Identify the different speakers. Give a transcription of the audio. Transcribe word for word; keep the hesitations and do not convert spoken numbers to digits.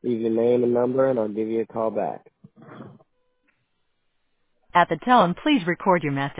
Speaker 1: Leave your name and number, and I'll give you a call back.
Speaker 2: At the tone, please record your message.